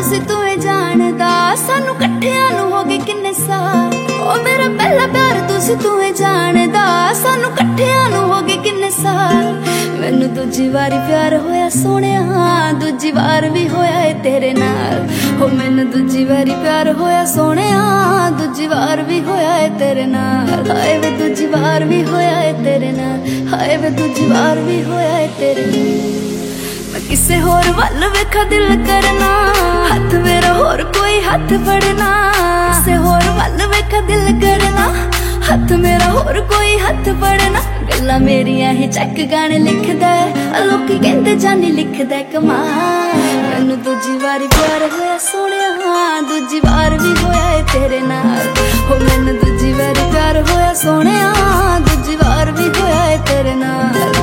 सी तू जानदा सानू कट्ठियां नू हो गए किन्ने साल। ओ मेरा पहला प्यार तुसी तू जानदा सानू कट्ठियां नू हो गए किन्ने साल। मैनू दूजी वारी प्यार होया सोहणिया, दूजी बार भी होया है तेरे नाल। हो मैनू दूजी वारी प्यार होया सोहणिया, दूजी बार भी होया है तेरे नाल। हाय वे दूजी बार भी होया है तेरे नाल, हाय वे दूजी बार भी होया है तेरे नाल। मैं किसे होर वल वेखा दिल करना, हाथ मेरा होर कोई हाथ फड़ना। किसे होर वल वेखा दिल करना, हाथ मेरा होर कोई हाथ फड़ना। गल्लां मेरियां ही चक गाने लिखदा है, लोकी कहंदे जानी लिखदा है कमाल। मैनू दूजी वारी प्यार होया सोहणिया, दूजी बार भी होया है तेरे नाल। हो मैनू दूजी वारी प्यार होया सोहणिया, दूजी बार भी होया है तेरे नाल।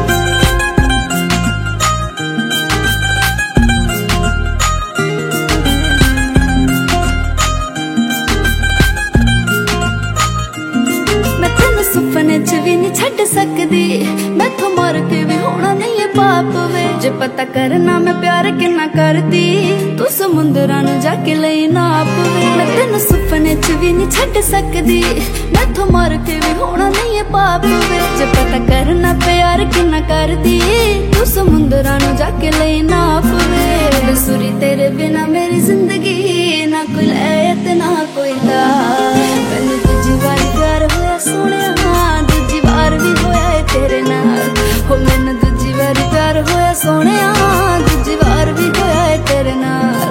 सुपने च भी नहीं छड़ सकदी, मैथों मर के भी होना नहीं है पाप वे। जे पता करना मैं प्यार किन्ना करदी, तू समुंदरां नू जाके लई नाप वे। मैं तेनू सुपने च भी नहीं छड़ सकदी, मैथों मर के भी होना नहीं है पाप वे। जे पता करना प्यार किन्ना करदी, तू समुंदरां नू जाके लई नाप वे। सुरी तेरे बिना मेरी जिंदगी ना कोई लै ते ना कोई दा। मैनू दूजी वारी प्यार होया सोहणिया, दूजी बार भी होया है तेरे नाल। हो मैनू दूजी बारी प्यार होया सोहणिया, दूजी बार भी होया है तेरे नाल।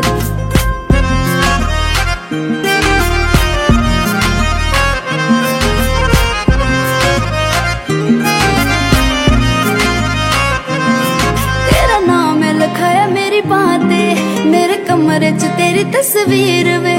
तेरा नाम है लिखाया मेरी बांह ते, मेरे कमरे च तेरी तस्वीर वे।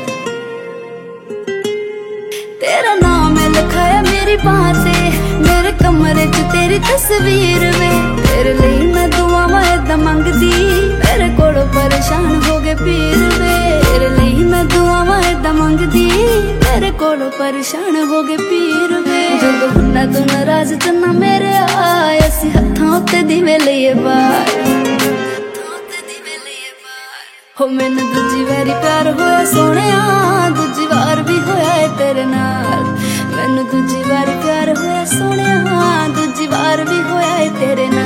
तेरा नाम है लिखाया मेरी बांह ते, मेरे कमरे च तेरी तस्वीर वे। तेरे लिए मैं दुआवां ऐदां मंगदी, मेरे कोलों परेशान हो गए पीर वे। तेरे लिए मैं दुआवां ऐदां मंगदी, मेरे कोलों परेशान हो गए पीर वे। जदों हुन्ना तो नाराज चन्ना मेरे आए, असी हत्थां उत्ते दिवे लईए बार। हो मैनू दूजी वारी प्यार होया सोहणिया, दूजी बार भी होया है तेरे नाल। मैनू दूजी वारी प्यार होया सोहणिया, दूजी बार भी होया है तेरे नाल।